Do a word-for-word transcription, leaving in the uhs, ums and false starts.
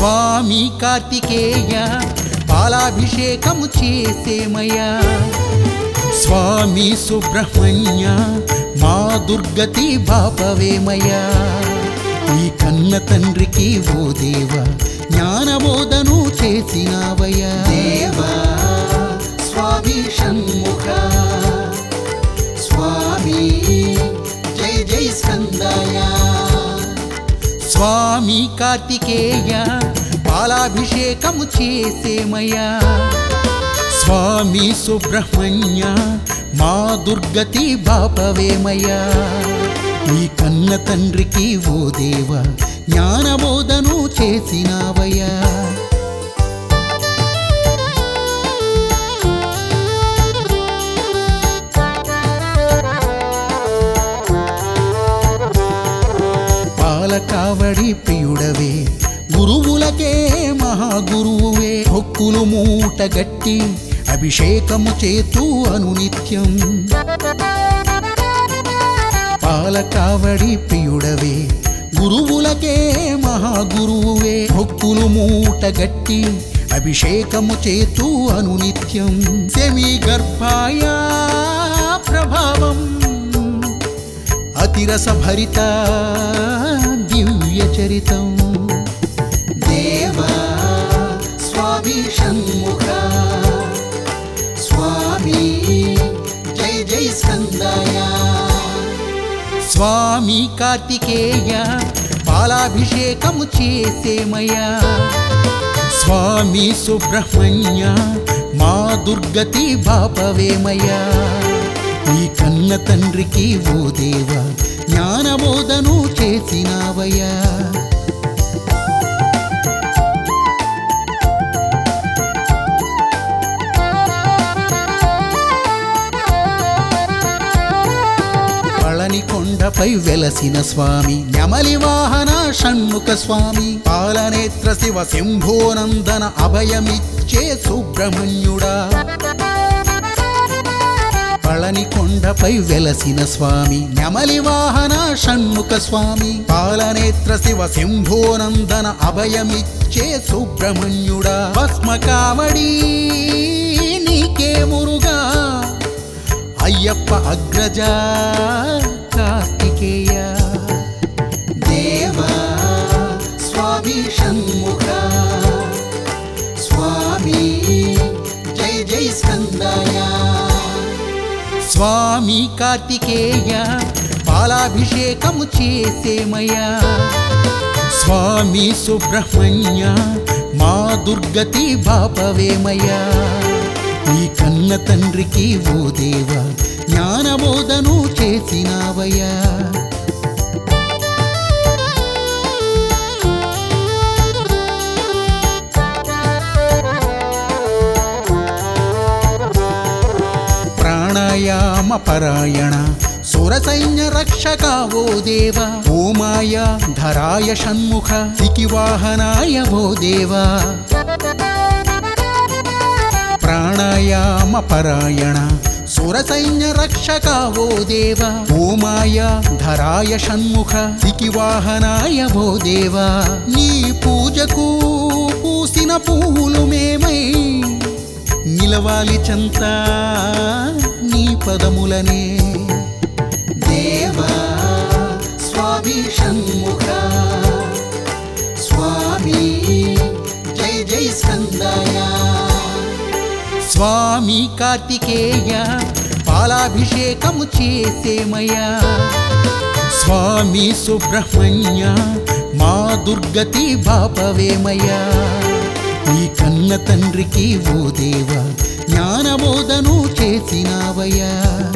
స్వామి కార్తికేయ పాలాభిషేకము చేసేమయ్యా స్వామి సుబ్రహ్మణ్య మా దుర్గతి బాపవేమయ్యా ఈ కన్న తండ్రికి ఓ దేవా జ్ఞానబోధను చేసినావయ్యా దేవా స్వామి షణ్ముఖ స్వామి జై జై స్కందయ స్వామి కార్తికేయ పాలాభిషేకము చేసేమయ్యా స్వామి సుబ్రహ్మణ్య మా దుర్గతి బాపవేమయ్యా ఈ కన్న తండ్రికి ఓ దేవా జ్ఞానబోధను చేసినావయ్యా పాలకావడి ప్రియుడవే గురువులకే మహాగురువువే హొక్కులు మూటగట్టి అభిషేకము చేతూ అనునిత్యం పాలకావడి ప్రియుడవే గురువులకే మహాగురువువే హొక్కులు మూటగట్టి అభిషేకము చేతూ అనునిత్యం సెమి గర్భాయ ప్రభావం అతిరస భరిత దివ్య చరితం దేవా స్వామి షణ్ముఖ స్వామి జై జై స్కందయ స్వామి కార్తికేయ పాలాభిషేకము చేసేమయ్యా స్వామి సుబ్రహ్మణ్య మా దుర్గతి బాపవేమయ్యా ఈ కన్న తండ్రికి ఓ దేవా జ్ఞానబోధను చేసినావయ్యా కొండపై వెలసిన స్వామి నెమలి వాహన షణ్ముఖ స్వామి పాలనేత్ర శివ శంభోనందన అభయమిచ్చే సుబ్రహ్మణ్యుడా పళని కొండపై వెలసిన స్వామి నెమలి వాహన షణ్ముఖ స్వామి పాలనేత్ర శివ శంభోనందన అభయమిచ్చే సుబ్రహ్మణ్యుడా భస్మకావడి నీకే మురుగా అయ్యప్ప అగ్రజ కార్తికేయ దేవా స్వామి షణ్ముఖ స్వామి జై జై స్కందయ స్వామి కార్తికేయ పాలాభిషేకము చేసేమయ్యా స్వామి సుబ్రహ్మణ్య మా దుర్గతి బాపవేమయ్యా ఈ కన్న తండ్రికి ఓ దేవా జ్ఞానబోధను చేసినావయ్యా ప్రాణాయామ పరాయణ సురసైన్య రక్షక ఓ దేవా ఓమాయ ధరాయ షణ్ముఖ సికివాహనాయ ఓ దేవా ప్రాణాయామ పరాయణ సురసైన్య రక్షక ఓ దేవా ఓమాయ ధరాయ షణ్ముఖ సికివాహనాయ ఓ దేవా నీ పూజకు పూసిన పువ్వులు మేమై నిలవాలి చంత నీ పదములనే దేవా స్వామి షణ్ముఖ స్వామి జై జై స్కందయ స్వామి కార్తికేయ పాలాభిషేకము చేసేమయ్యా స్వామి సుబ్రహ్మణ్య మా దుర్గతి బాపవేమయ్యా ఈ కన్న తండ్రికి ఓ దేవా జ్ఞానబోధను చేసినావయ్యా